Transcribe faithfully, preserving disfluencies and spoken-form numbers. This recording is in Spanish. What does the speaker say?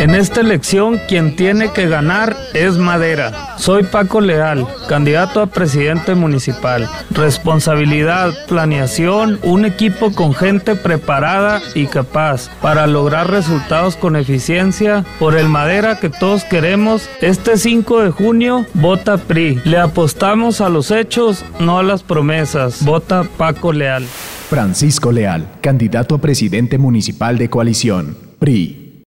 En esta elección, quien tiene que ganar es Madera. Soy Paco Leal, candidato a presidente municipal. Responsabilidad, planeación, un equipo con gente preparada y capaz para lograr resultados con eficiencia. Por el Madera que todos queremos, este cinco de junio, vota P R I. Le apostamos a los hechos, no a las promesas. Vota Paco Leal. Francisco Leal, candidato a presidente municipal de Coalición, P R I.